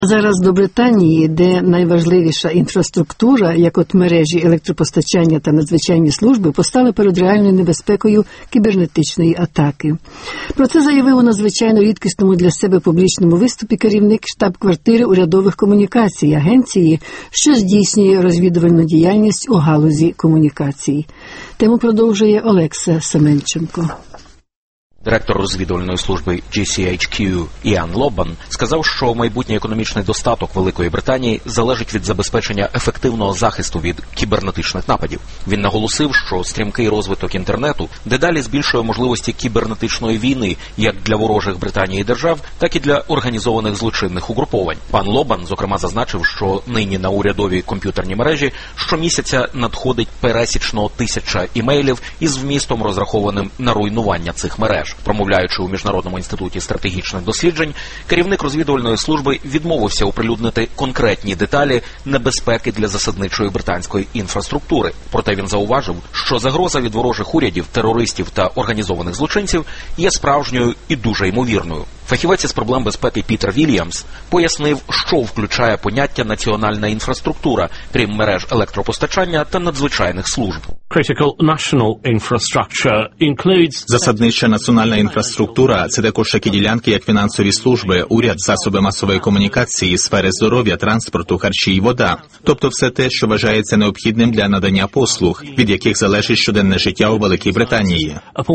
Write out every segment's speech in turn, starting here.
Зараз до Британії, де найважливіша інфраструктура, як от мережі електропостачання та надзвичайні служби, постали перед реальною небезпекою кібернетичної атаки. Про це заявив у надзвичайно рідкісному для себе публічному виступі керівник штаб-квартири урядових комунікацій, агенції, що здійснює розвідувальну діяльність у галузі комунікацій. Тему продовжує Олекса Семенченко. Директор розвідувальної служби GCHQ Іан Лоббан сказав, що майбутній економічний достаток Великої Британії залежить від забезпечення ефективного захисту від кібернетичних нападів. Він наголосив, що стрімкий розвиток інтернету дедалі збільшує можливості кібернетичної війни як для ворожих Британії держав, так і для організованих злочинних угруповань. Пан Лоббан, зокрема, зазначив, що нині на урядові комп'ютерні мережі щомісяця надходить пересічно 1000 імейлів із вмістом, розрахованим на руйнування цих мереж. Промовляючи у Міжнародному інституті стратегічних досліджень, керівник розвідувальної служби відмовився оприлюднити конкретні деталі небезпеки для засадничої британської інфраструктури. Проте він зауважив, що загроза від ворожих урядів, терористів та організованих злочинців є справжньою і дуже ймовірною. Фахівець із проблем безпеки Пітер Вільямс пояснив, що включає поняття національна інфраструктура, крім мереж електропостачання та надзвичайних служб. Засаднича національна інфраструктура – це також такі ділянки, як фінансові служби, уряд, засоби масової комунікації, сфери здоров'я, транспорту, харчі і вода. Тобто все те, що вважається необхідним для надання послуг, від яких залежить щоденне життя у Великій Британії.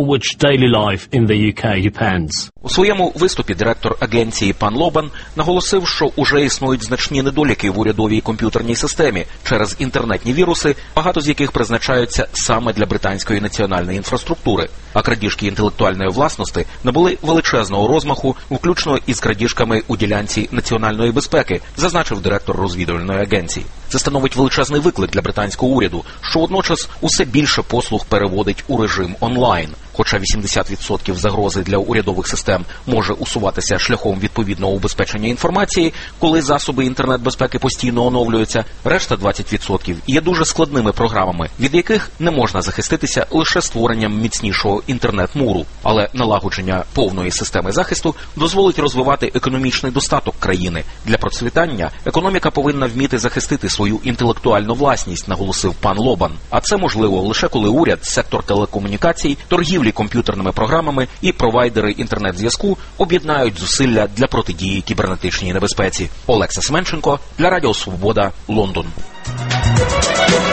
У своєму виступі директор агенції пан Лоббан наголосив, що уже існують значні недоліки в урядовій комп'ютерній системі через інтернетні віруси, багато з яких призначаються саме для британської національної інфраструктури. А крадіжки інтелектуальної власності набули величезного розмаху, включно із крадіжками у ділянці національної безпеки, зазначив директор розвідувальної агенції. Це становить величезний виклик для британського уряду, що водночас усе більше послуг переводить у режим онлайн. Хоча 80% загрози для урядових систем може усуватися шляхом відповідного убезпечення інформації, коли засоби інтернет-безпеки постійно оновлюються, решта 20% є дуже складними програмами, від яких не можна захиститися лише створенням міцнішого інтернет-муру. Але налагодження повної системи захисту дозволить розвивати економічний достаток країни. Для процвітання економіка повинна вміти захистити свою інтелектуальну власність, наголосив пан Лоббан. А це можливо лише коли уряд, сектор телекомунікацій, торгівлі комп'ютерними програмами і провайдери інтернет-зв'язку об'єднають зусилля для протидії кібернетичній небезпеці. Олекса Семенченко для Радіо Свобода, Лондон.